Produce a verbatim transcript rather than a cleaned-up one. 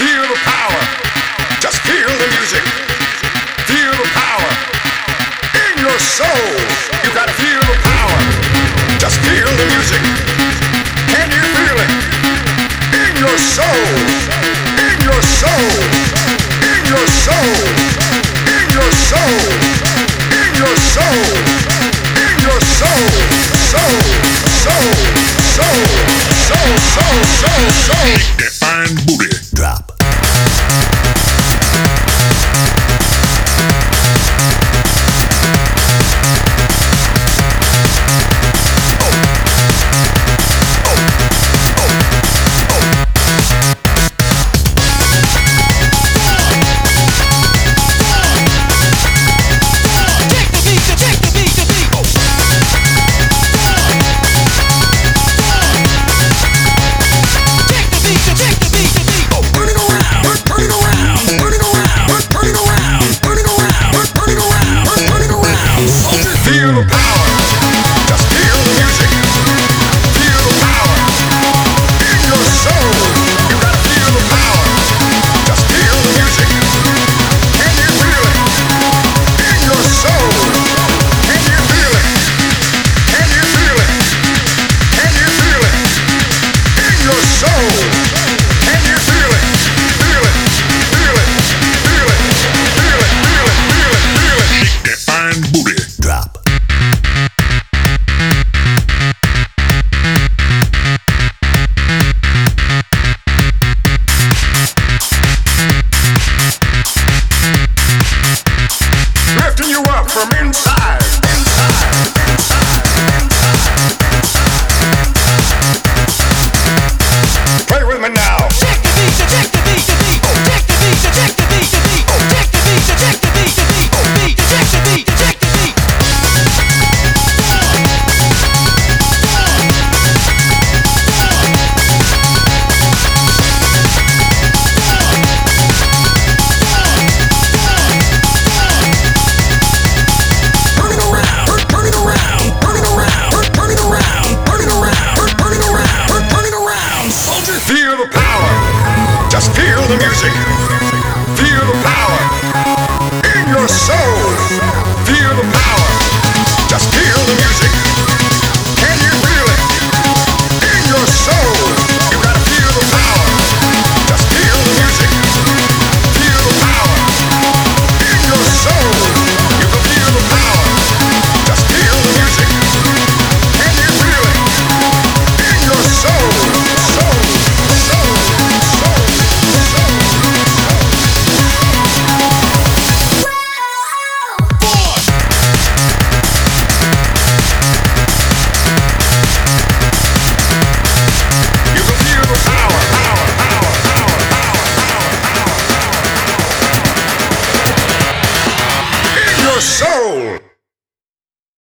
Feel the power. Just feel the music. Feel the power. In your soul. You gotta feel the power. Just feel the music. Can you feel it? In your soul. In your soul. In your soul. In your soul. In your soul. In your soul. Soul. Soul. Soul. Soul. Soul. Soul. Soul. That fine booty drop. Feel the power. Just feel the music. Feel the power. In your soul. You gotta feel the power. Just feel the music. Can you feel it? In your soul. Can you feel it? Can you feel it? Can you feel it? In your soul. Can you feel it? Feel it. Feel it. Feel it. Feel it. Feel it. Feel it. Feel it. Shake that fine booty drop. Lifting you up from inside, inside, inside, inside. Play with me now. Check the beat, check the beat, the beat. Check the beat, check the beat, the beat. Check the beat, check the beat, the beat. Beat, check the beat, check the beat. Turning around, turning around, turning around, turning around, turning around, turning around, turning around. Soldier, Feel the power. Just feel the music.